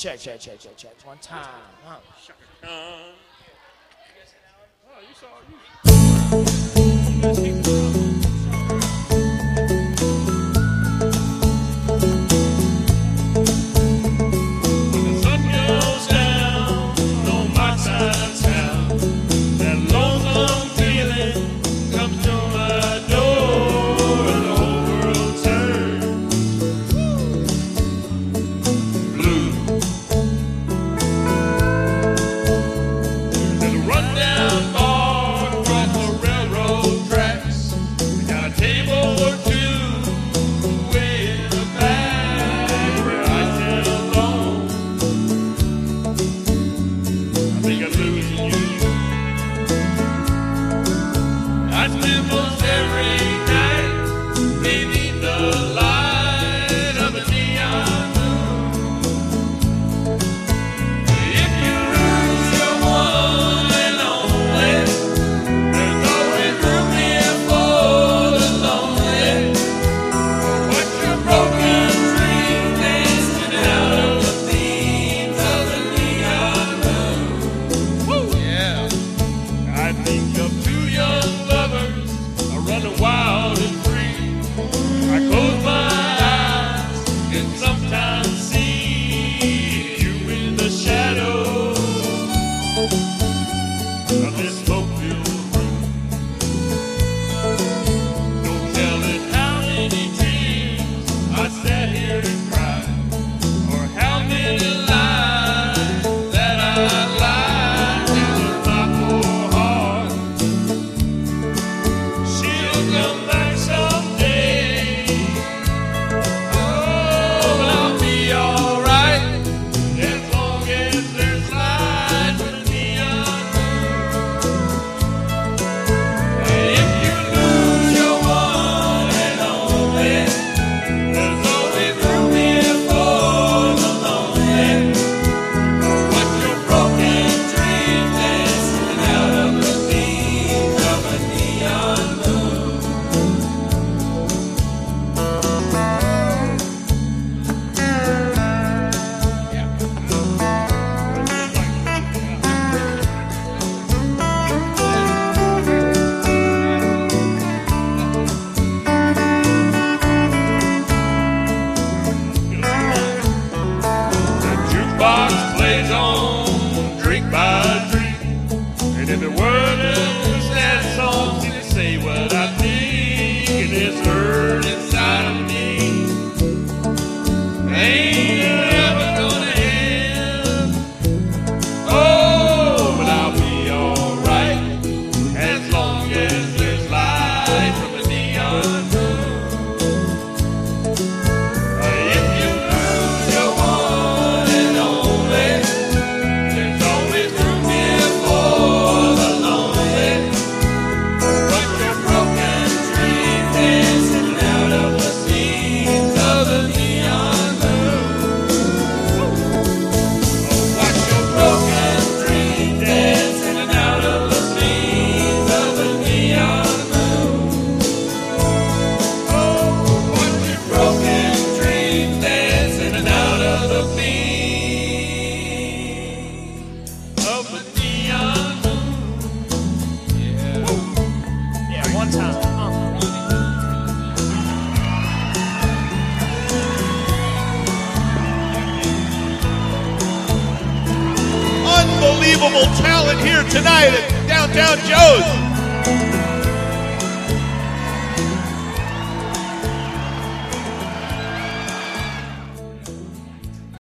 Check. One time. Shaka Khan. Oh, you saw you. When the sun goes down on my side of town, that lonesome feeling comes to my door, and the whole world turns blue. There's a rundown bar across the railroad tracks. We got a table or two way in the back where I sit alone. I think I'm losing you. I spend most every night beneath the light of a neon moon. If you lose your one and only, there's always room here for the lonely. Watch your broken dreams dancing out of the beams of the neon moon. Woo! Yeah. I think of two young lovers running wild and free. I close my eyes and sometimes see you in the shadows of this smoke-filled room. Don't tell it how many tears I sat here and cried, or how many lies that I lied to my poor heart. She'll come back someday. Oh, but I'll be alright as long as there's light with a neon moon. And if you lose your one and only, there's always room here for the lonely. Watch your broken dreams dancing out of the beams of a neon moon. The jukebox plays on drink by drink, and every word of that song seems to say what I think, and it's heard inside of me. Ain't ever gonna end. Oh, but I'll be alright as long as there's light from the neon moon. If you lose your one and only, there's always room here for the lonely. Watch your broken dreams dancing out of the seams of the neon moon. Watch your broken dreams dancing out of the seams of the neon moon. Oh, watch your broken dreams dancing out of the beams of the neon moon. Yeah, one time. Unbelievable talent here tonight at Downtown Joe's.